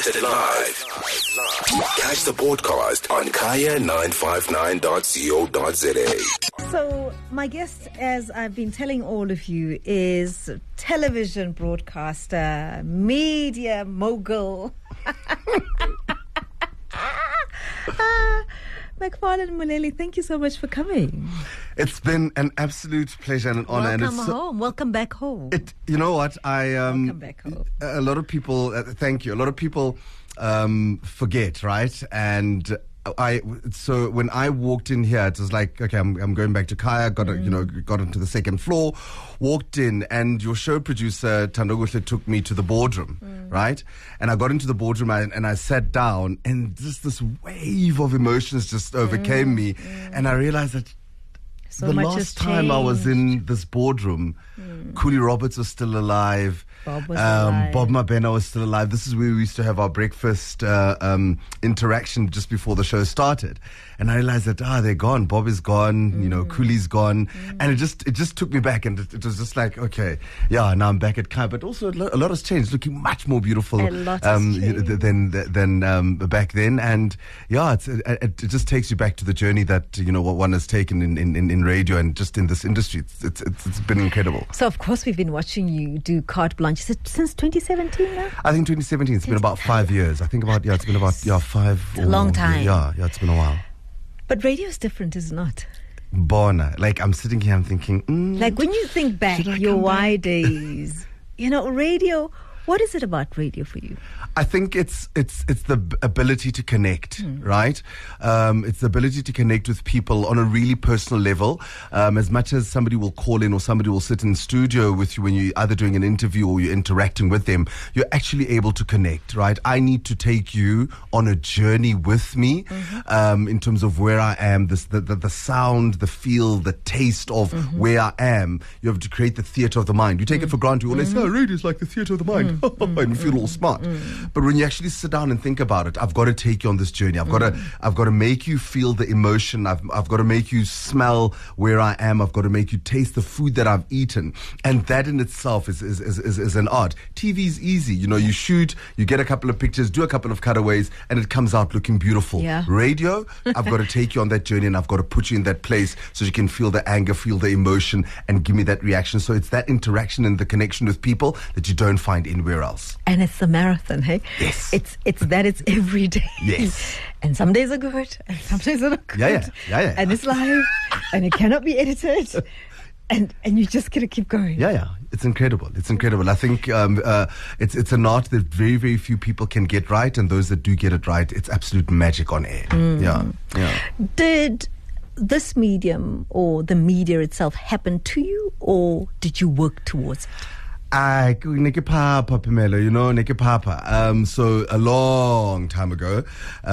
Broadcasted live. Catch the podcast on kaya959.co.za. So my guest, as I've been telling all of you, is television broadcaster, media mogul, McFarlane Moleli. Thank you so much for coming. It's been an absolute pleasure and an honor. Welcome home. Welcome back home. You know what? Welcome back home. A lot of people. Thank you. A lot of people forget, right? And so when I walked in here, it was like, okay, I'm going back to Kaya. Got onto the second floor, walked in, and your show producer Tandoguhle took me to the boardroom, right? And I got into the boardroom and I sat down, and just this wave of emotions just overcame me, and I realized that So the much last has time I was changed. in this boardroom, Cooley Roberts was still alive. Bob was alive. Bob Mabena was still alive. This is where we used to have our breakfast interaction just before the show started. And I realized that, they're gone. Bob is gone, Cooley's gone. And it just took me back, and it was just like, okay, yeah, now I'm back at Kai. But also a lot has changed, looking much more beautiful A lot has changed. than back then. And yeah, it just takes you back to the journey that, what one has taken in radio and just in this industry. It's been incredible. So of course we've been watching you do Carte Blanche. Is it since 2017 now? I think 2017. It's been about 5 years. I think it's been about 5. It's a long time. Yeah, it's been a while. But radio is different, is it not? Bona, like I'm sitting here, I'm thinking. Like when you think back, Should I your come back? Y days, radio. What is it about radio for you? I think it's the ability to connect, right? It's the ability to connect with people on a really personal level. As much as somebody will call in or somebody will sit in studio with you when you're either doing an interview or you're interacting with them, you're actually able to connect, right? I need to take you on a journey with me in terms of where I am, the sound, the feel, the taste of where I am. You have to create the theatre of the mind. You take it for granted. You always say, radio is like the theatre of the mind. And you feel all smart. But when you actually sit down and think about it, I've got to take you on this journey. I've got to make you feel the emotion. I've got to make you smell where I am. I've got to make you taste the food that I've eaten. And that in itself is an art. TV is easy. You shoot, you get a couple of pictures, do a couple of cutaways, and it comes out looking beautiful. Yeah. Radio, I've got to take you on that journey, and I've got to put you in that place so you can feel the anger, feel the emotion, and give me that reaction. So it's that interaction and the connection with people that you don't find anywhere else. And it's a marathon, hey? Yes. It's every day. Yes. And some days are good, and some days are not good. Yeah. And it's live, and it cannot be edited. And you just gotta keep going. Yeah. It's incredible. I think it's an art that very, very few people can get right, and those that do get it right, it's absolute magic on air. Yeah. Did this medium or the media itself happen to you, or did you work towards it? Neke Papa, Pamela, Neke Papa. So a long time ago,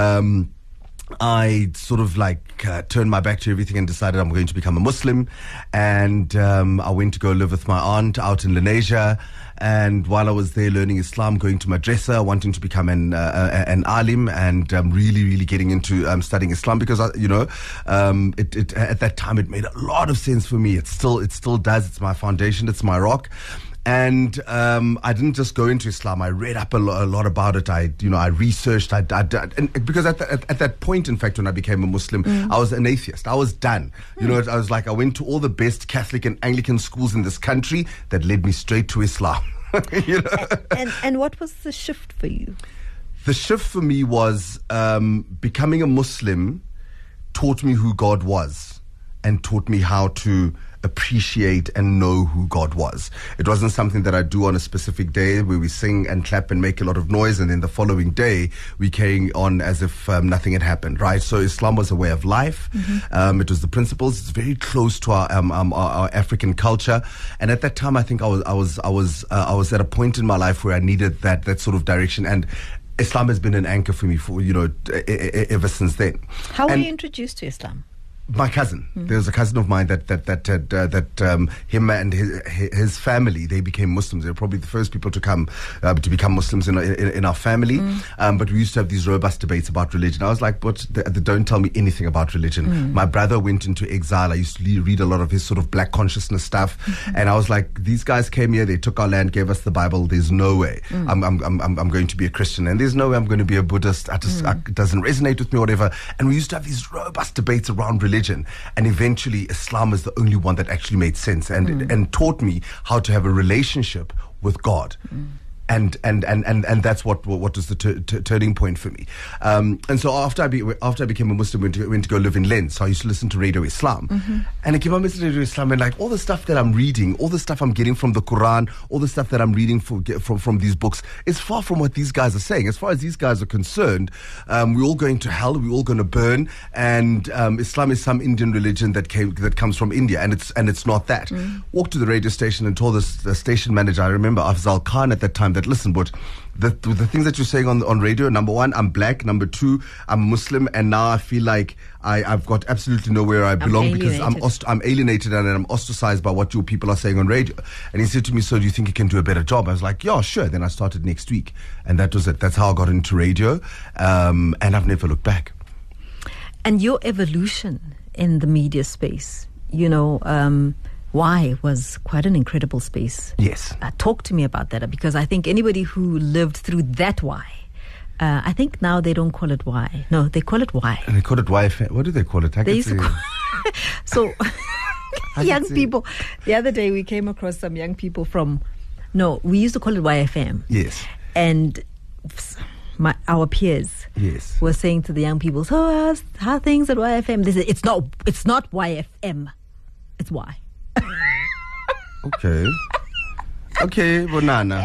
I sort of turned my back to everything and decided I'm going to become a Muslim. And I went to go live with my aunt out in Lenasia. And while I was there learning Islam, going to madrasa, wanting to become an alim, and really, really getting into studying Islam, because at that time it made a lot of sense for me. It still does. It's my foundation. It's my rock. And I didn't just go into Islam. I read up a lot about it. I researched. And because at that point, in fact, when I became a Muslim, I was an atheist. I was done. I was like, I went to all the best Catholic and Anglican schools in this country that led me straight to Islam. And what was the shift for you? The shift for me was becoming a Muslim taught me who God was, and taught me how to appreciate and know who God was. It wasn't something that I do on a specific day where we sing and clap and make a lot of noise, and then the following day we carrying on as if nothing had happened, right? So Islam was a way of life. It was the principles. It's very close to our African culture. And at that time, I think I was at a point in my life where I needed that sort of direction. And Islam has been an anchor for me for ever since then. How were you introduced to Islam? My cousin. There was a cousin of mine that him and his family, they became Muslims. They were probably the first people to come to become Muslims in our family. But we used to have these robust debates about religion. I was like, but don't tell me anything about religion. My brother went into exile. I used to read a lot of his sort of black consciousness stuff, and I was like, these guys came here, they took our land, gave us the Bible. There's no way I'm going to be a Christian, and there's no way I'm going to be a Buddhist. It doesn't resonate with me or whatever. And we used to have these robust debates around religion, and eventually Islam was the only one that actually made sense and taught me how to have a relationship with God. And that's what was the turning point for me. And so after I became a Muslim, went to go live in Lens. So I used to listen to Radio Islam, and I keep on listening to Radio Islam, and like all the stuff that I'm reading, all the stuff I'm getting from the Quran, all the stuff that I'm reading from these books is far from what these guys are saying. As far as these guys are concerned, we're all going to hell, we're all going to burn, and Islam is some Indian religion that comes from India, and it's not that. Walked to the radio station and told the station manager, I remember Afzal Khan at that time, that listen, but the things that you're saying on radio, number one, I'm black, number two, I'm Muslim, and now I feel like I've got absolutely nowhere I belong because I'm alienated and I'm ostracized by what your people are saying on radio. And he said to me, so do you think you can do a better job? I was like, yeah, sure. Then I started next week, and that was it. That's how I got into radio, and I've never looked back. And your evolution in the media space, Why was quite an incredible space. Yes. Talk to me about that, because I think anybody who lived through that Why, I think now they don't call it Why. No, they call it Why. And they call it Why. What do they call it? They used to call so young people. The other day we came across some young people we used to call it YFM. Yes. And our peers were saying to the young people, so how are things at YFM? They said, it's not YFM, it's Y. Okay, banana.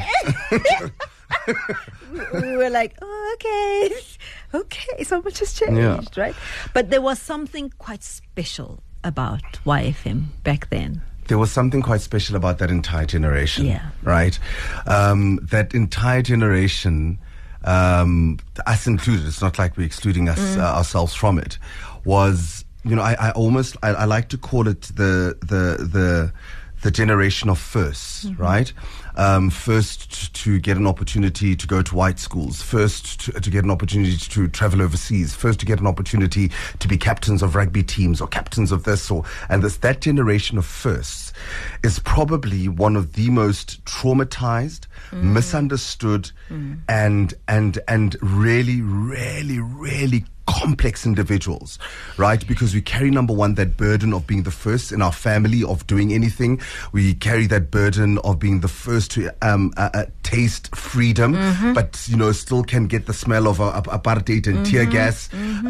We were like, okay, so much has changed, right? But there was something quite special about YFM back then. There was something quite special about that entire generation, right? That entire generation, us included, it's not like we're excluding ourselves from it, was, I like to call it the generation of firsts, right? First to get an opportunity to go to white schools, first to get an opportunity to travel overseas, first to get an opportunity to be captains of rugby teams or captains of this that generation of firsts is probably one of the most traumatized, misunderstood, and really, really, really complex individuals, right? Because we carry, number one, that burden of being the first in our family of doing anything. We carry that burden of being the first to taste freedom, but still can get the smell of apartheid and tear gas.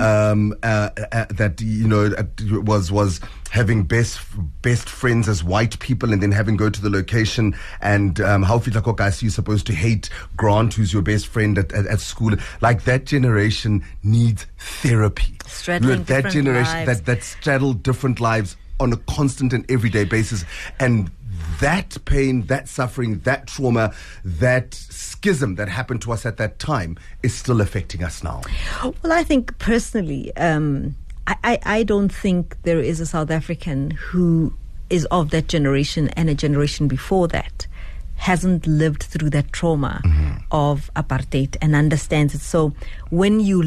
That was having best friends as white people, and then having go to the location and how guys you're supposed to hate Grant, who's your best friend at school. Like, that generation needs therapy. That generation that straddle different lives on a constant and everyday basis, and that pain, that suffering, that trauma, that schism that happened to us at that time is still affecting us now. Well, I think personally, I don't think there is a South African who is of that generation and a generation before that hasn't lived through that trauma of apartheid and understands it. So when you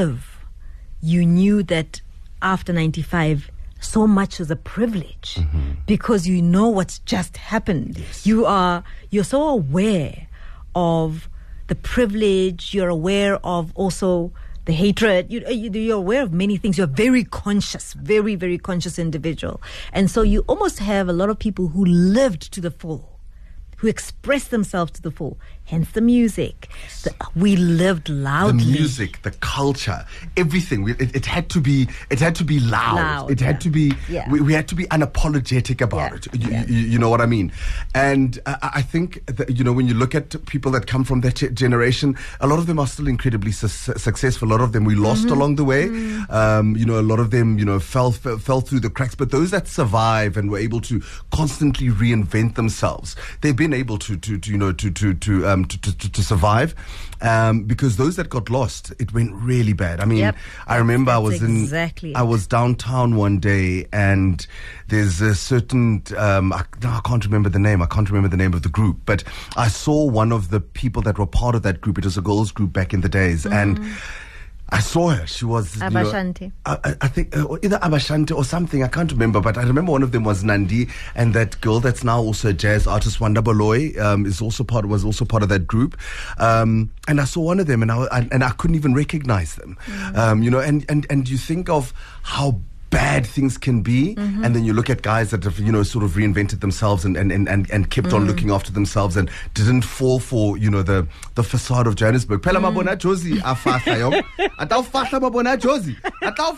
knew that after 95, so much was a privilege because you know what's just happened. Yes. You're so aware of the privilege. You're aware of also the hatred. You're aware of many things. You're very conscious, very, very conscious individual. And so you almost have a lot of people who lived to the full, who expressed themselves to the full. Hence the music. We lived loudly. The music, the culture, everything. It had to be loud. It had to be. Yeah. We had to be unapologetic about it. You know what I mean? And I think that, when you look at people that come from that generation, a lot of them are still incredibly successful. A lot of them we lost along the way. A lot of them fell through the cracks. But those that survive and were able to constantly reinvent themselves, they've been able to to survive. Because those that got lost, it went really bad. I mean, Yep. I remember I was exactly I was downtown one day, and there's a certain I can't remember the name. I can't remember the name of the group, but I saw one of the people that were part of that group. It was a girls' group back in the days, and I saw her. She was Abashanti. I think either Abashanti or something. I can't remember, but I remember one of them was Nandi, and that girl that's now also a jazz artist, Wanda Baloy, was also part of that group. And I saw one of them, and I couldn't even recognize them. And you think of how bad things can be, and then you look at guys that have sort of reinvented themselves and kept on looking after themselves and didn't fall for the facade of Johannesburg. Phela mabona Josie afahla yo. Atau fahla mabona Josie. Atau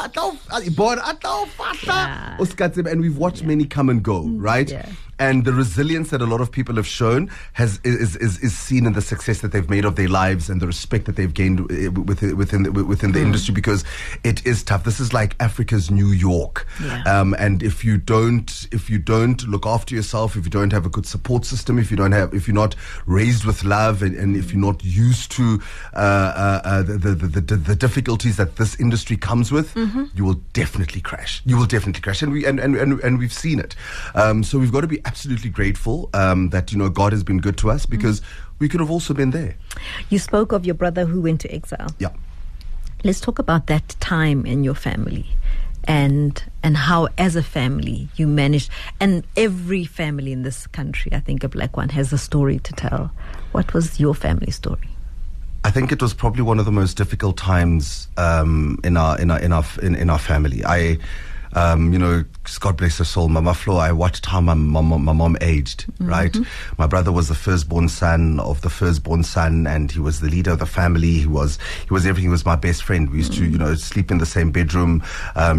fahla. Uskatsebe. And we've watched many come and go, right? Yeah. And the resilience that a lot of people have shown is seen in the success that they've made of their lives and the respect that they've gained within the industry, because it is tough. This is like Africa's New York. Yeah. And if you don't look after yourself, if you don't have a good support system, if you're not raised with love, and if you're not used to the difficulties that this industry comes with, you will definitely crash. And we've seen it. So we've got to be absolutely grateful that God has been good to us, because we could have also been there. You spoke of your brother who went to exile. Yeah. Let's talk about that time in your family, and how as a family you managed. And every family in this country, I think a black one, has a story to tell. What was your family story? I think it was probably one of the most difficult times in our family. God bless her soul, Mama Flo, I watched how my mom aged, right? My brother was the firstborn son of the firstborn son, and he was the leader of the family. He was everything. He was my best friend. We used to, sleep in the same bedroom. I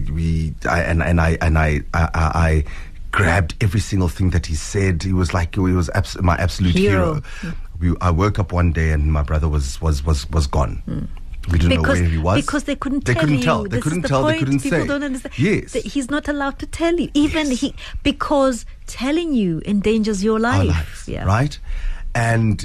grabbed every single thing that he said. He was like, my absolute hero. I woke up one day and my brother was gone. We didn't know where he was. Because they couldn't tell. They couldn't tell. They couldn't say. People don't understand. Yes. He's not allowed to tell you. Because telling you endangers your life. Our lives, yeah. Right? And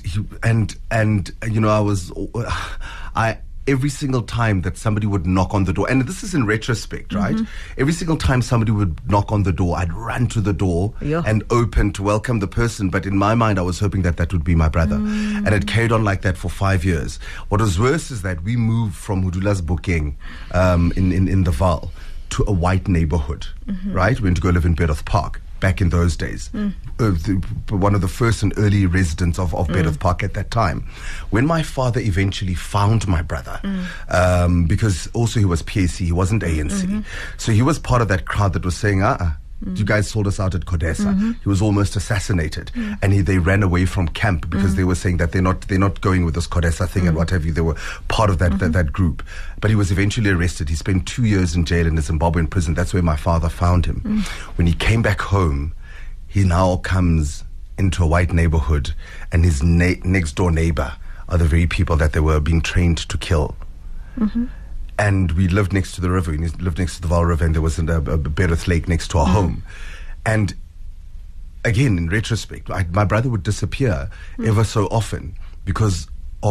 every single time that somebody would knock on the door, and this is in retrospect, right? Every single time somebody would knock on the door, I'd run to the door and open to welcome the person. But in my mind, I was hoping that would be my brother. And it carried on like that for 5 years. What was worse is that we moved from Hudula's Bokeng in the Vaal to a white neighborhood, right? We went to go live in Bedworth Park. Back in those days, one of the first and early residents of Bedworth Park at that time. When my father eventually found my brother, because also he was PAC, he wasn't ANC, so he was part of that crowd that was saying, you guys sold us out at Codesa. He was almost assassinated, and they ran away from camp because they were saying that they're not going with this Codesa thing and what have you. They were part of that group. But he was eventually arrested. He spent 2 years in jail in a Zimbabwean prison. That's where my father found him. When he came back home, he now comes into a white neighborhood, and his next door neighbor are the very people that they were being trained to kill. And we lived next to the river. We lived next to the Vaal River, and there was a Bedworth Lake next to our home. And again, in retrospect, my brother would disappear ever so often because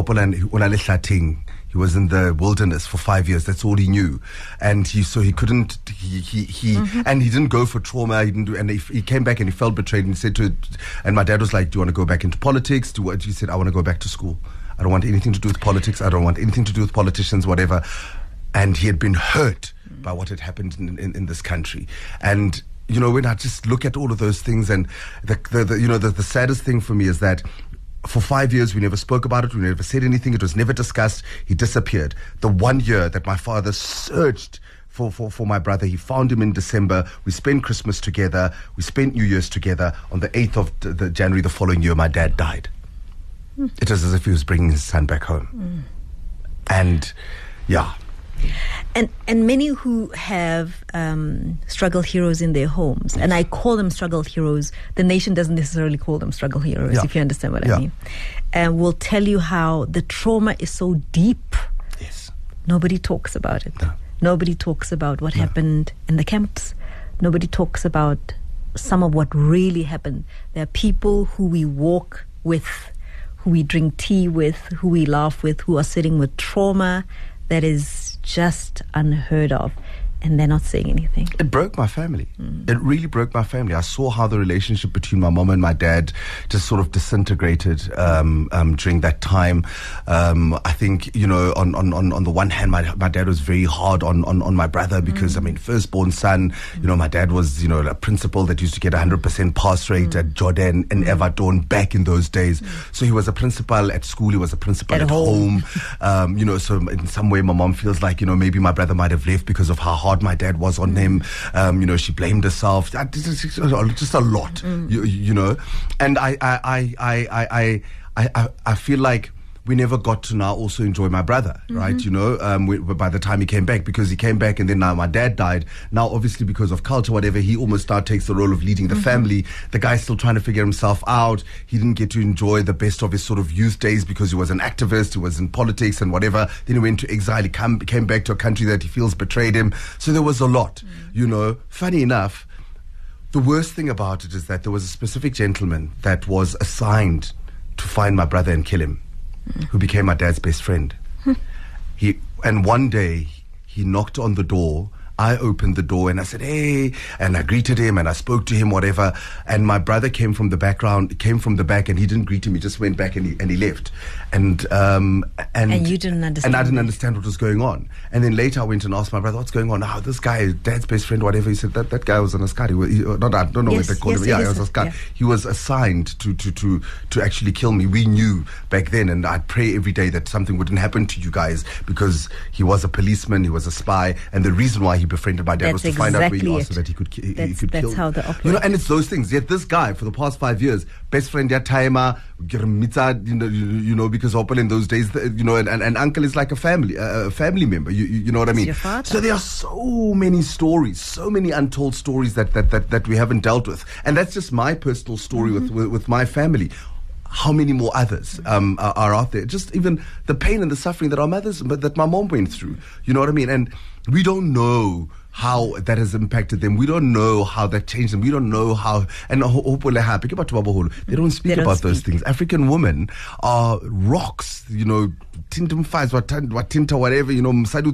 he was in the wilderness for 5 years. That's all he knew, and he couldn't. And he didn't go for trauma. He didn't do, and he came back and he felt betrayed. And he said and my dad was like, "Do you want to go back into politics?" He said, "I want to go back to school. I don't want anything to do with politics. I don't want anything to do with politicians, whatever." And he had been hurt by what had happened in this country. And when I just look at all of those things, and the saddest thing for me is that for 5 years we never spoke about it. We never said anything. It was never discussed. He disappeared. The 1 year that my father searched for my brother, he found him in December. We spent Christmas together. We spent New Year's together. On the 8th of January the following year, my dad died. It was as if he was bringing his son back home. And yeah. And many who have struggle heroes in their homes, and I call them struggle heroes, the nation doesn't necessarily call them struggle heroes, if you understand what I mean, and will tell you how the trauma is so deep. Yes. Nobody talks about it. No. Nobody talks about what happened in the camps. Nobody talks about some of what really happened. There are people who we walk with who we drink tea with, who we laugh with, who are sitting with trauma that is just unheard of, and they're not saying anything. It broke my family. It really broke my family. I saw how the relationship between my mom and my dad just sort of disintegrated during that time. I think, you know, on the one hand, my dad was very hard on my brother because, I mean, firstborn son, you know, my dad was, you know, a principal that used to get 100% pass rate at Jordan and Everton back in those days. So he was a principal at school. He was a principal at home. You know, so in some way, my mom feels like, you know, maybe my brother might have left because of how hard my dad was on him. You know, she blamed herself. Just a lot, you know. And I feel like we never got to now also enjoy my brother, right? You know, by the time he came back, because he came back and then now my dad died. Now, obviously, because of culture, whatever, he almost now takes the role of leading the family. The guy's still trying to figure himself out. He didn't get to enjoy the best of his sort of youth days because he was an activist, he was in politics and whatever. Then he went to exile. He came back to a country that he feels betrayed him. So there was a lot, you know. Funny enough, the worst thing about it is that there was a specific gentleman that was assigned to find my brother and kill him, who became my dad's best friend. And one day he knocked on the door. I opened the door and I said, hey, and I greeted him and I spoke to him, whatever. And my brother came from the back and he didn't greet him. He just went back and he left. And you didn't understand. And I didn't understand what was going on. And then later I went and asked my brother, what's going on? Now, this guy, dad's best friend, whatever. He said that guy was an Askari. I don't know what they call him. Yeah, he was Askari. Yeah. He was assigned to actually kill me. We knew back then, and I'd pray every day that something wouldn't happen to you guys, because he was a policeman, he was a spy, and the reason why he befriended my dad was to find out where you are so that he could kill. That's how they operate. You know, and it's those things. Yet this guy, for the past 5 years, best friend, ya timer, you know, because Opel in those days, you know, and uncle is like a family member. You know what I mean? Your father. So there are so many stories, so many untold stories that we haven't dealt with, and that's just my personal story with my family. How many more others are out there? Just even the pain and the suffering that my mom went through. You know what I mean? And we don't know how that has impacted them. We don't know how that changed them. We don't know how. And they don't speak about those things. African women are rocks. You know, tintum fires, whatever. You know,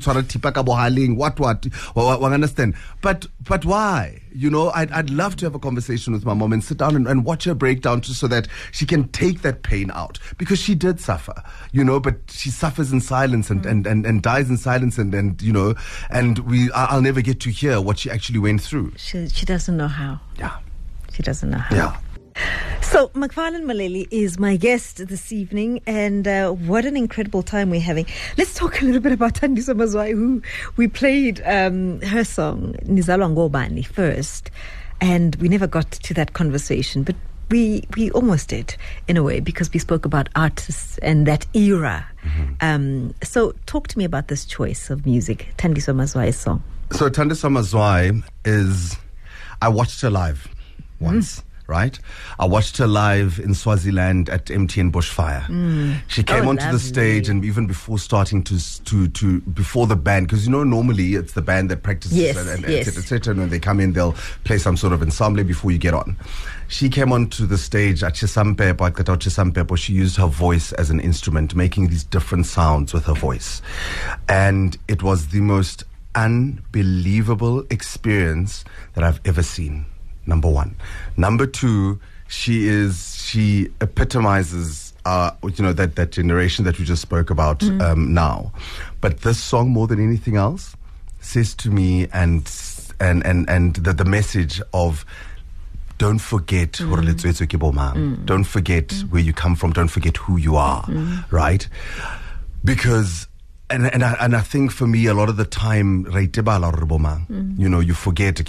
what understand? But why? You know, I'd love to have a conversation with my mom and sit down and watch her break down, just so that she can take that pain out, because she did suffer. You know, but she suffers in silence and dies in silence, and you know, and I'll never get to hear what she actually went through. She doesn't know how. Yeah. She doesn't know how. Yeah. So, Macfarlane Maleli is my guest this evening, and what an incredible time we're having. Let's talk a little bit about Thandiso Mazwai, who we played her song, Nizalwa Ngobani, first, and we never got to that conversation, but we almost did, in a way, because we spoke about artists and that era. So, talk to me about this choice of music, Thandiso Mazwai's song. So, Thandiso Mazwai is, I watched her live once. Right, I watched her live in Swaziland at MTN Bushfire. She came onto the stage, and even before starting to before the band, because you know normally it's the band that practices and etc. And when they come in, they'll play some sort of ensemble before you get on. She came onto the stage at Chisampepo. She used her voice as an instrument, making these different sounds with her voice, and it was the most unbelievable experience that I've ever seen. Number one. Number two, she epitomizes, you know, that generation that we just spoke about now. But this song, more than anything else, says to me, and the message of, don't forget don't forget where you come from, don't forget who you are, right? Because And I think for me, a lot of the time, you know, you forget,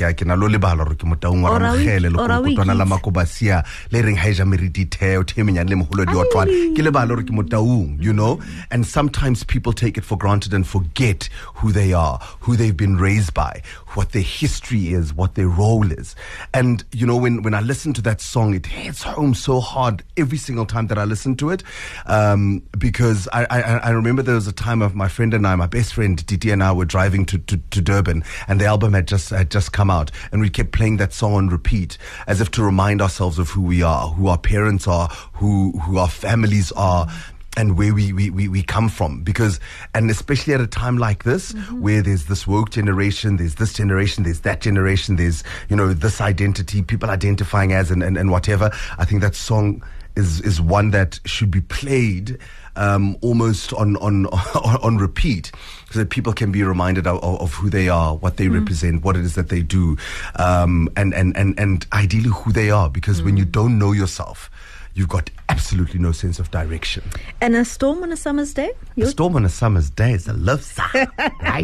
you know, and sometimes people take it for granted and forget who they are, who they've been raised by, what their history is, what their role is. And, you know, when I listen to that song, it hits home so hard every single time that I listen to it, because I remember there was a time of my friend and I, my best friend Didi and I, were driving to Durban, and the album had just come out, and we kept playing that song on repeat as if to remind ourselves of who we are, who our parents are, who our families are, and where we come from. Because, and especially at a time like this, where there's this woke generation, there's this generation, there's that generation, there's, this identity, people identifying as and whatever, I think that song is one that should be played almost on repeat, so that people can be reminded of who they are, what they represent, what it is that they do, and ideally who they are. Because when you don't know yourself, you've got absolutely no sense of direction. And a storm on a summer's day? A storm on a summer's day is a love song, right?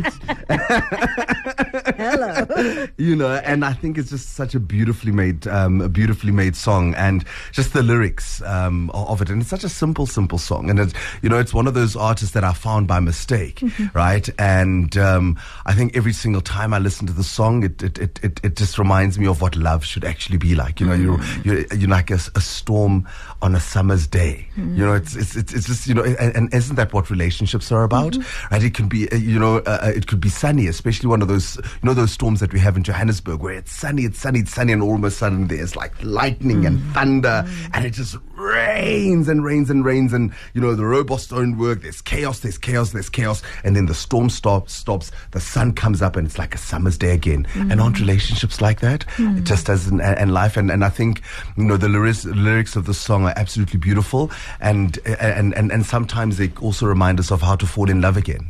Hello. And I think it's just such a beautifully made song, and just the lyrics of it. And it's such a simple song. And it's one of those artists that I found by mistake, right? And I think every single time I listen to the song, it just reminds me of what love should actually be like. You're like a storm on a summer's day. It's just, and isn't that what relationships are about? Right? It can be, it could be sunny, especially one of those, those storms that we have in Johannesburg, where it's sunny, and all of a sudden there's like lightning and thunder, and it just rains and rains and rains, and the robots don't work. There's chaos, and then the storm stops, the sun comes up, and it's like a summer's day again. And aren't relationships like that? Just as in life, and I think the lyrics of the song are absolutely beautiful, and sometimes they also remind us of how to fall in love again.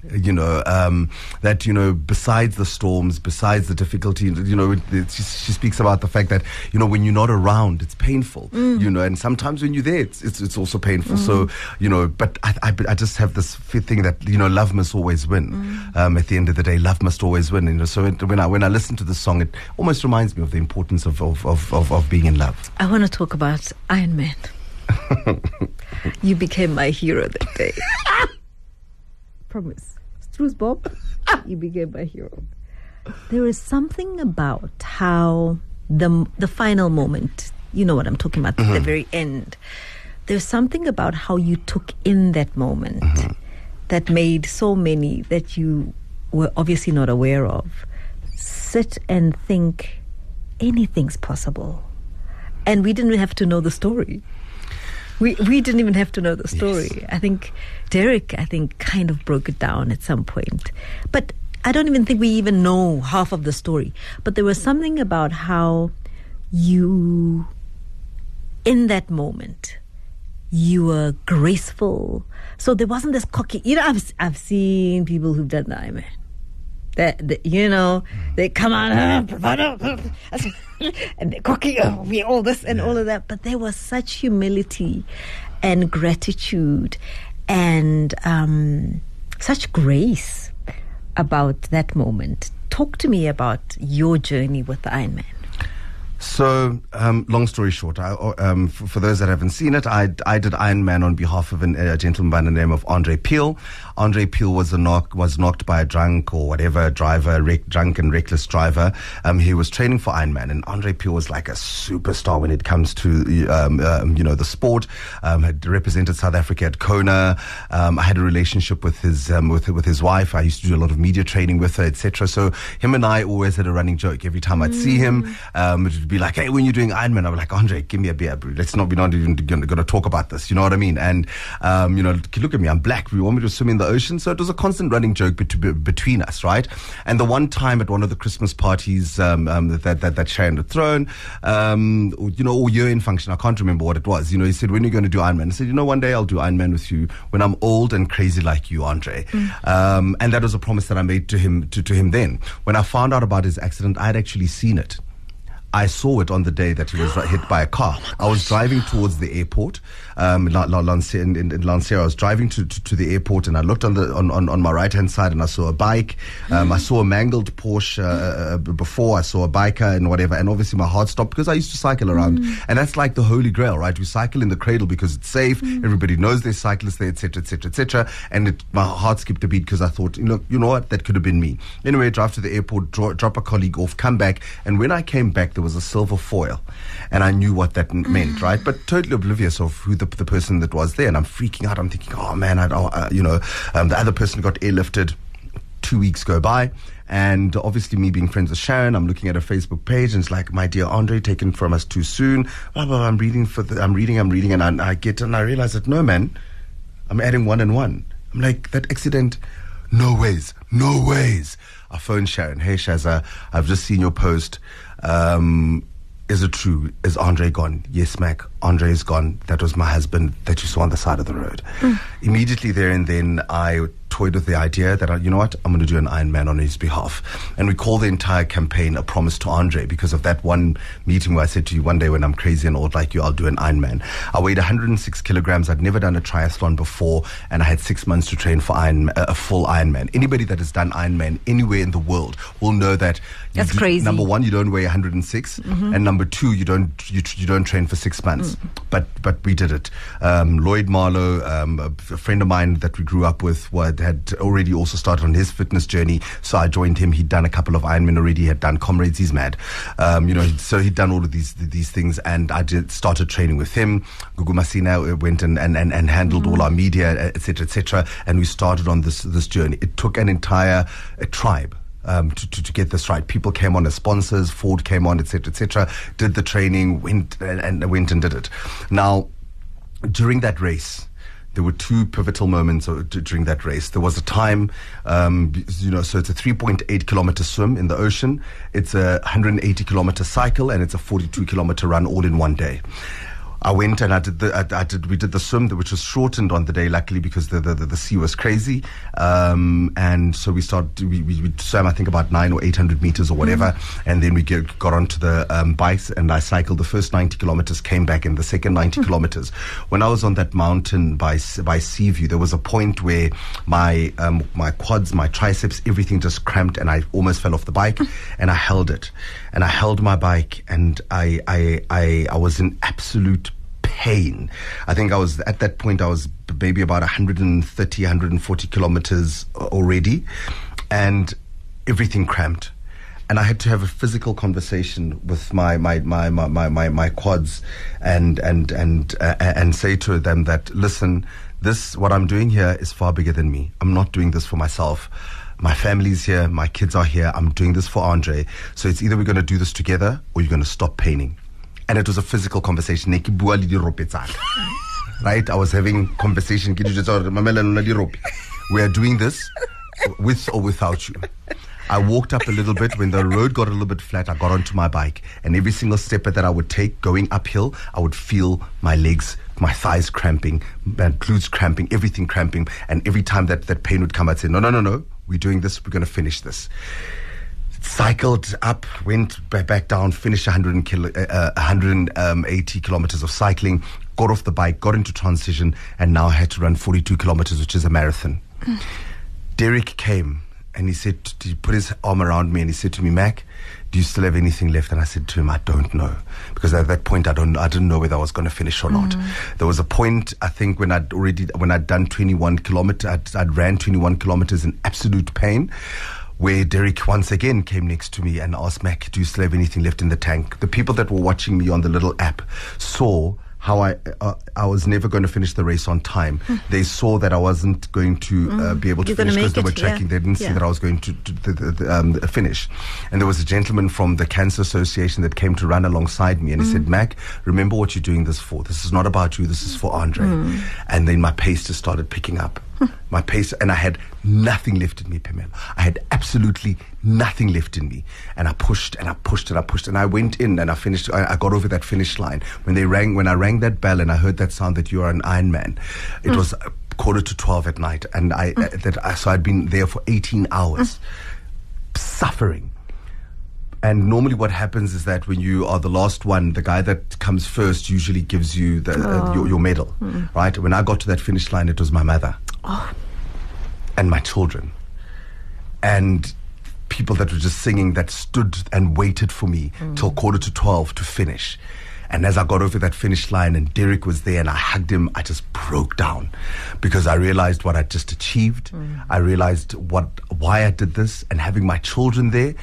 That besides the storms, besides the difficulty, she speaks about the fact that when you're not around, it's painful. And sometimes when you're there, it's also painful. So but I just have this thing that love must always win. At the end of the day, love must always win. So when I listen to the song, it almost reminds me of the importance of being in love. I want to talk about Iron Man. You became my hero that day. Promise. Struce Bob, you became my hero. There is something about how the final moment, you know what I'm talking about, the very end. There's something about how you took in that moment that made so many that you were obviously not aware of sit and think anything's possible. And we didn't have to know the story. We didn't even have to know the story. Yes. I think Derek, kind of broke it down at some point. But I don't even think we even know half of the story. But there was something about how you, in that moment, you were graceful. So there wasn't this cocky. I've seen people who've done that, man. They come out and they're cocky, all this and all of that. But there was such humility and gratitude and such grace about that moment. Talk to me about your journey with the Iron Man. So, long story short, for those that haven't seen it, I did Iron Man on behalf of a gentleman by the name of Andre Peel. Andre Peel was knocked by a drunk or whatever driver, drunk and reckless driver. He was training for Iron Man, and Andre Peel was like a superstar when it comes to the sport. Had represented South Africa at Kona. I had a relationship with his wife. I used to do a lot of media training with her, etc. So him and I always had a running joke. Every time I'd see him, it would be like, hey, when you're doing Iron Man, I was like, Andre, give me a beer, bro. Let's not even going to talk about this. You know what I mean? And look at me, I'm black. You want me to swim in the ocean? So it was a constant running joke between us, right? And the one time at one of the Christmas parties that Sharon had thrown, or year-end function, I can't remember what it was. He said, when are you going to do Iron Man? I said, one day I'll do Iron Man with you when I'm old and crazy like you, Andre. And that was a promise that I made to him then. When I found out about his accident, I had actually seen it. I saw it on the day that he was hit by a car. I was driving towards the airport in Lanseria. I was driving to the airport, and I looked on my right hand side, and I saw a bike. I saw a mangled Porsche before. I saw a biker and whatever, and obviously my heart stopped because I used to cycle around, and that's like the holy grail, right? We cycle in the cradle because it's safe. Everybody knows there's cyclists there, etc., etc., etc. And my heart skipped a beat because I thought, you know what, that could have been me. Anyway, drive to the airport, drop a colleague off, come back, and when I came back, there was a silver foil, and I knew what that meant, right? But totally oblivious of who the person that was there. And I'm freaking out. I'm thinking, oh man, the other person got airlifted. 2 weeks go by, and obviously me being friends with Sharon, I'm looking at her Facebook page, and it's like, my dear Andre, taken from us too soon. Blah, blah, blah. I'm reading, and I realize that no, man, I'm adding 1 and 1. I'm like, that accident, no ways. I phone Sharon. Hey Shazza, I've just seen your post. Is it true? Is Andre gone? Yes, Mac. Andre is gone. That was my husband that you saw on the side of the road. Immediately there and then, I toyed with the idea that, you know what, I'm going to do an Ironman on his behalf. And we called the entire campaign A Promise to Andre, because of that one meeting where I said to you, one day when I'm crazy and old like you, I'll do an Ironman. I weighed 106 kilograms. I'd never done a triathlon before, and I had 6 months to train for a full Ironman. Anybody that has done Ironman anywhere in the world will know that. That's crazy. Number one, you don't weigh 106, and number two, you don't train for 6 months. But we did it. Lloyd Marlowe, a friend of mine that we grew up with, had already also started on his fitness journey. So I joined him. He'd done a couple of Ironman already. He had done Comrades. He's mad. So he'd done all of these things, and I started training with him. Gugu Masina went and handled all our media, etc., and we started on this journey. It took an entire tribe. To get this right. People came on as sponsors, Ford came on, etc., did the training, went and did it. Now, during that race, there were two pivotal moments during that race. There was a time, so it's a 3.8 kilometer swim in the ocean, it's a 180 kilometer cycle, and it's a 42 kilometer run all in one day. I went and we did the swim, which was shortened on the day, luckily, because the sea was crazy. And so we swam, I think, about 900 or 800 meters or whatever. And then we got onto the bikes, and I cycled the first 90 kilometers, came back in the second 90 kilometers. When I was on that mountain by Seaview, there was a point where my quads, my triceps, everything just cramped, and I almost fell off the bike. And I held it. And I held my bike, and I was in absolute pain. I think I was, at that point, I was maybe about 130, 140 kilometers already, and everything cramped. And I had to have a physical conversation with my quads and say to them that, listen, what I'm doing here is far bigger than me. I'm not doing this for myself. My family's here, my kids are here, I'm doing this for Andre. So it's either we're going to do this together, or you're going to stop painting. And it was a physical conversation. Right? I was having conversation. We are doing this with or without you. I walked up a little bit. When the road got a little bit flat, I got onto my bike. And every single step that I would take going uphill, I would feel my legs, my thighs cramping, my glutes cramping, everything cramping. And every time that pain would come, I'd say, no, we're doing this. We're going to finish this. Cycled up, went back down, finished 180 kilometers of cycling, got off the bike, got into transition, and now I had to run 42 kilometers, which is a marathon. Derek came, and he put his arm around me, and he said to me, Mac, do you still have anything left? And I said to him, I don't know, because at that point I didn't know whether I was going to finish or not. There was a point, I think, when I'd done 21 kilometers, I'd ran 21 kilometers in absolute pain, where Derek once again came next to me and asked, Mac, do you still have anything left in the tank? The people that were watching me on the little app saw how I was never going to finish the race on time. They saw that I wasn't going to be able to finish because they were tracking. Yeah. They didn't see that I was going to finish. And there was a gentleman from the Cancer Association that came to run alongside me, and he said, Mac, remember what you're doing this for. This is not about you. This is for Andre. And then my pace just started picking up. My pace, and I had nothing left in me, Pamela. I had absolutely nothing left in me. And I pushed and I pushed and I pushed, and I went in and I finished. I got over that finish line. When I rang that bell and I heard that sound that you are an Ironman, it was 11:45 at night, and so I'd been there for 18 hours, suffering. And normally what happens is that when you are the last one, the guy that comes first usually gives you your medal, right? When I got to that finish line, it was my mother and my children and people that were just singing, that stood and waited for me till 11:45 to finish. And as I got over that finish line and Derek was there and I hugged him, I just broke down because I realized what I'd just achieved. I realized why I did this, and having my children there,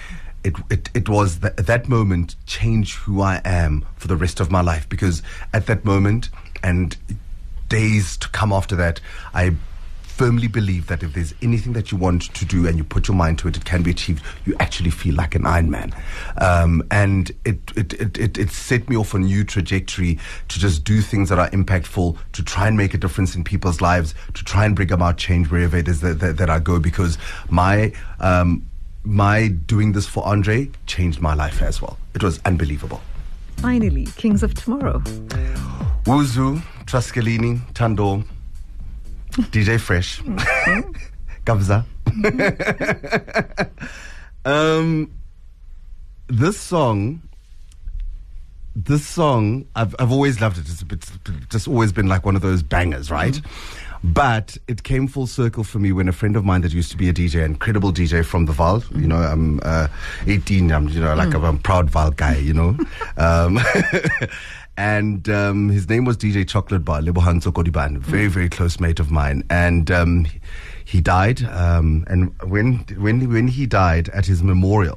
it was that moment changed who I am for the rest of my life, because at that moment and days to come after that, I firmly believe that if there's anything that you want to do and you put your mind to it, it can be achieved. You actually feel like an Iron Man. And it set me off a new trajectory to just do things that are impactful, to try and make a difference in people's lives, to try and bring about change wherever it is that I go, because my doing this for Andre changed my life as well. It was unbelievable. Finally, Kings of Tomorrow. Wuzu, Traskelini, Tando, DJ Fresh, Kabza. This song, I've always loved it. It's just always been like one of those bangers, right? But it came full circle for me when a friend of mine that used to be a DJ, an incredible DJ from the Val, you know, I'm 18, I'm a proud Val guy, you know. And his name was DJ Chocolate Bar, Lebohang Tsokodiban, very, very close mate of mine. And he died. And when he died at his memorial,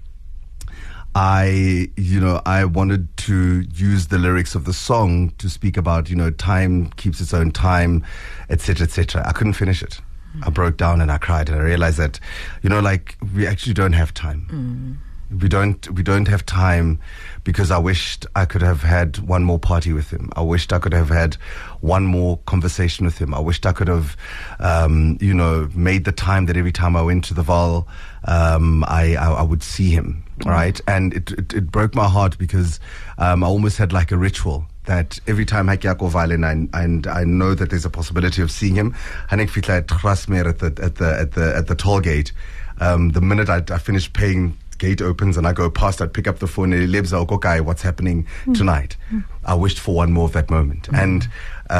I wanted to use the lyrics of the song to speak about, time keeps its own time, etc., etc. I couldn't finish it. I broke down and I cried, and I realized that, we actually don't have time. We don't have time, because I wished I could have had one more party with him. I wished I could have had one more conversation with him. I wished I could have, made the time that every time I went to the Val, I would see him, right? And it broke my heart, because I almost had like a ritual that every time I go violin and I know that there's a possibility of seeing him, Hanek Fitla at the toll gate. The minute I finish paying, gate opens and I go past, I'd pick up the phone and Lebza Okokai, what's happening tonight? I wished for one more of that moment. And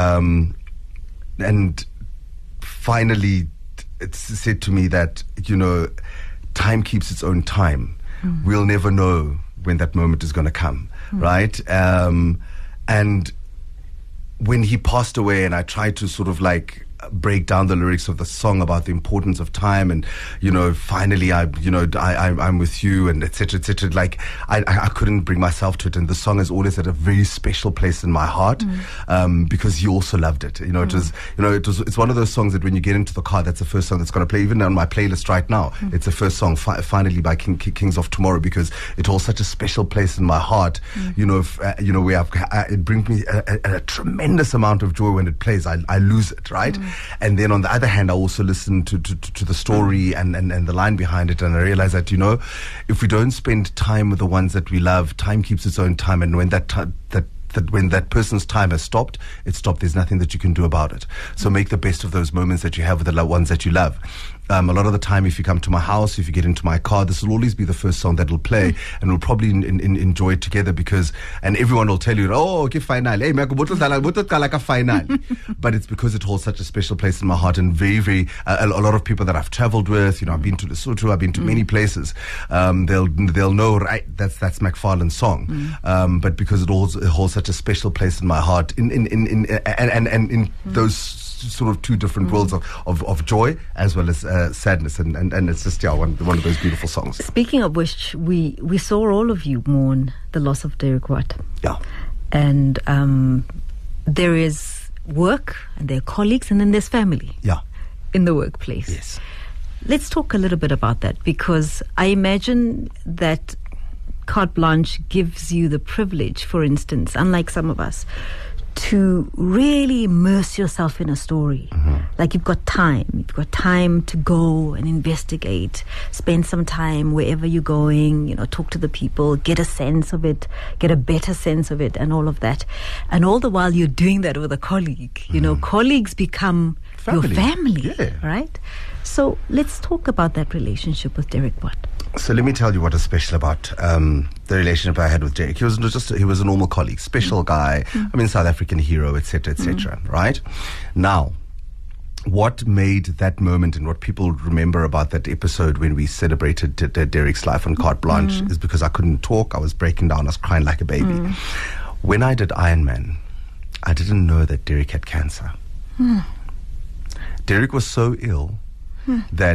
finally it's said to me that, time keeps its own time. We'll never know when that moment is going to come, right? And when he passed away and I tried to sort of like break down the lyrics of the song about the importance of time, and finally I'm with you, and etc., etc. Like I couldn't bring myself to it, and the song has always had a very special place in my heart, because he also loved it. It's one of those songs that when you get into the car, that's the first song that's going to play. Even on my playlist right now, it's the first song, finally, by Kings of Tomorrow, because it holds such a special place in my heart. It brings me a tremendous amount of joy when it plays. I lose it, right? And then on the other hand, I also listen to the story and the line behind it, and I realize that, if we don't spend time with the ones that we love, time keeps its own time, and when that when that person's time has stopped, it's stopped. There's nothing that you can do about it. So make the best of those moments that you have with the loved ones that you love. A lot of the time, if you come to my house, if you get into my car, this will always be the first song that will play, and we'll probably enjoy it together, and everyone will tell you, oh, okay, final. Hey, like a final. But it's because it holds such a special place in my heart, and very, very, a lot of people that I've traveled with, I've been to Lesotho, I've been to many places, they'll know, right, that's McFarlane's song. But because it holds such a special place in my heart, in those sort of two different worlds of joy as well as sadness, and it's just one of those beautiful songs. Speaking of which, we saw all of you mourn the loss of Derek Watt. Yeah. And there is work, and there are colleagues, and then there's family. Yeah. In the workplace. Yes. Let's talk a little bit about that, because I imagine that carte blanche gives you the privilege, for instance, unlike some of us, to really immerse yourself in a story. Like you've got time to go and investigate, spend some time wherever you're going, talk to the people, get a sense of it, get a better sense of it, and all of that. And all the while you're doing that with a colleague, colleagues become your family, right? So let's talk about that relationship with Derek Watt. So let me tell you what is special about the relationship I had with Derek. He was a normal colleague, special guy. South African hero, etc., etc. Right? Now, what made that moment and what people remember about that episode when we celebrated Derek's life on carte blanche is because I couldn't talk. I was breaking down. I was crying like a baby. When I did Iron Man, I didn't know that Derek had cancer. Derek was so ill that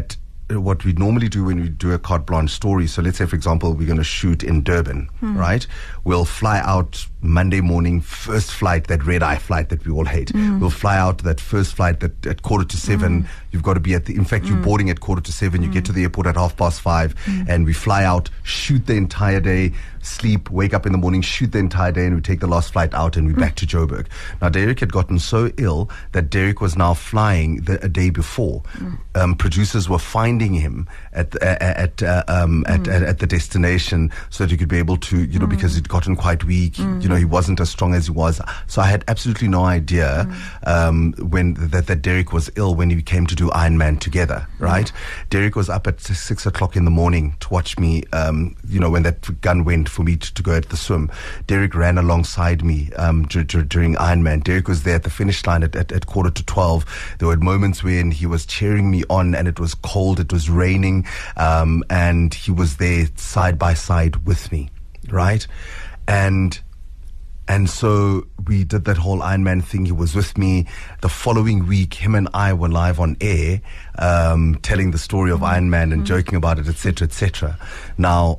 what we normally do when we do a carte blanche story, so let's say, for example, we're going to shoot in Durban, right? We'll fly out Monday morning, first flight, that red-eye flight that we all hate. We'll fly out that first flight that at 6:45, you've got to be in fact, you're boarding at 7:15, you get to the airport at 5:30, and we fly out, shoot the entire day, sleep, wake up in the morning, shoot the entire day, and we take the last flight out and we're back to Joburg. Now, Derek had gotten so ill that Derek was now flying a day before. Producers were finding him at the destination so that he could be able to, because he'd gotten quite weak, he wasn't as strong as he was. So I had absolutely no idea when that Derek was ill when he came to do Iron Man together, right? Derek was up at 6 o'clock in the morning to watch me, when that gun went for me to go at the swim. Derek ran alongside me during Iron Man. Derek was there at the finish line at 11:45. There were moments when he was cheering me on, and it was cold, it was raining, and he was there side by side with me, right? And so we did that whole Iron Man thing. He was with me. The following week, him and I were live on air, telling the story of Iron Man and joking about it, etc., etc. Now,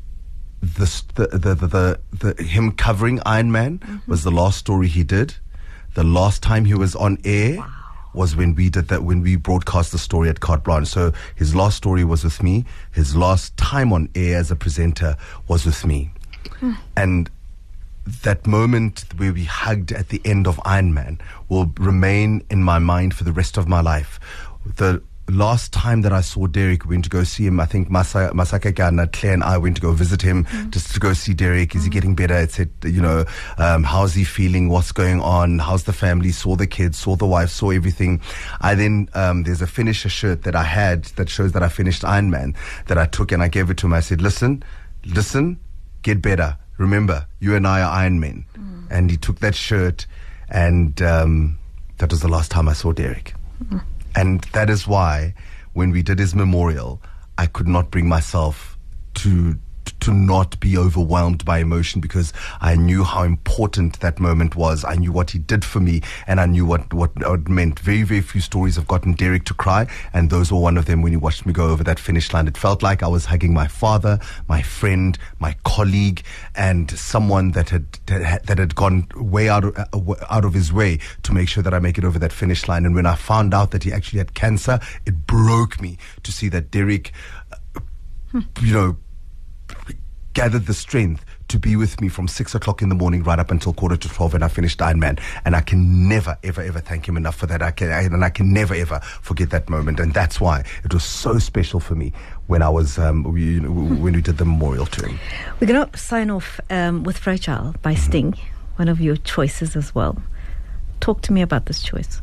him covering Iron Man was the last story he did. The last time he was on air was when we did that, when we broadcast the story at Carte Blanche. So his last story was with me. His last time on air as a presenter was with me. And that moment where we hugged at the end of Iron Man will remain in my mind for the rest of my life. The last time that I saw Derek, we went to go see him. I think Masaka Gana, Claire and I went to go visit him just to go see Derek. Is he getting better? I said, how's he feeling? What's going on? How's the family? Saw the kids, saw the wife, saw everything. I then, there's a finisher shirt that I had that shows that I finished Iron Man that I took and I gave it to him. I said, listen, get better. Remember, you and I are Iron Men. And he took that shirt, and that was the last time I saw Derek. And that is why, when we did his memorial, I could not bring myself to not be overwhelmed by emotion, because I knew how important that moment was. I knew what he did for me, and I knew what it meant. Very, very few stories have gotten Derek to cry, and those were one of them when he watched me go over that finish line. It felt like I was hugging my father, my friend, my colleague, and someone that had gone way out of his way to make sure that I make it over that finish line. And when I found out that he actually had cancer, it broke me to see that Derek, gathered the strength to be with me from 6 o'clock in the morning right up until 11:45, and I finished Iron Man. And I can never, ever, ever thank him enough for that. I can never, ever forget that moment. And that's why it was so special for me when I was, when we did the memorial to him. We're going to sign off with Fragile by Sting, one of your choices as well. Talk to me about this choice.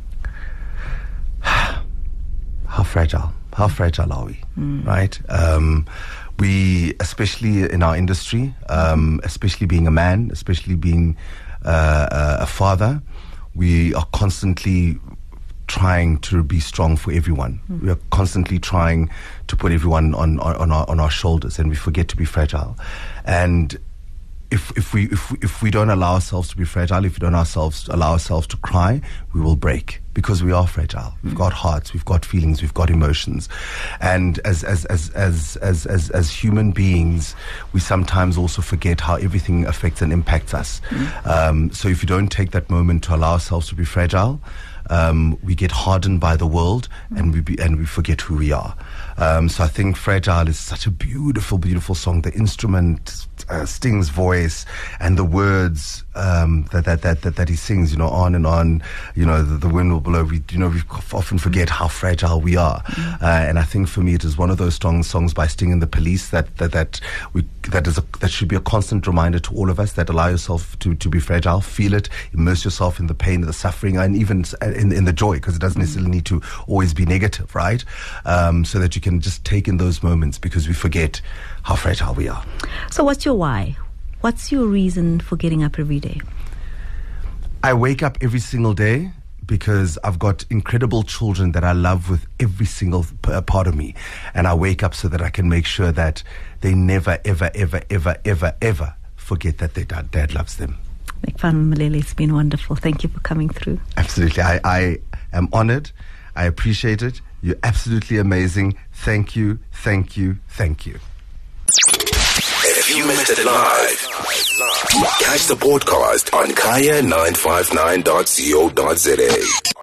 How fragile are we, right? We, especially in our industry, especially being a man, especially being a father, we are constantly trying to be strong for everyone. We are constantly trying to put everyone on our shoulders, and we forget to be fragile. And if we don't allow ourselves to be fragile, if we don't allow ourselves to cry, we will break, because we are fragile. We've got hearts, we've got feelings, we've got emotions, and as human beings, we sometimes also forget how everything affects and impacts us. So if you don't take that moment to allow ourselves to be fragile, we get hardened by the world, and we forget who we are. So I think Fragile is such a beautiful, beautiful song. The instrument, Sting's voice, and the words that he sings, on and on. The wind will blow. We often forget how fragile we are. And I think for me, it is one of those songs by Sting and the Police that should be a constant reminder to all of us, that allow yourself to be fragile, feel it, immerse yourself in the pain, the suffering, and even in the joy, because it doesn't necessarily need to always be negative, right? So that you can just take in those moments, because we forget how fragile we are. So what's your why? What's your reason for getting up every day? I wake up every single day because I've got incredible children that I love with every single part of me. And I wake up so that I can make sure that they never, ever, ever, ever, ever, ever forget that their dad loves them. Mekvan Malele, it's been wonderful. Thank you for coming through. Absolutely. I am honored. I appreciate it. You're absolutely amazing. Thank you, thank you, thank you. If you missed it live, catch the podcast on kaya959.co.za.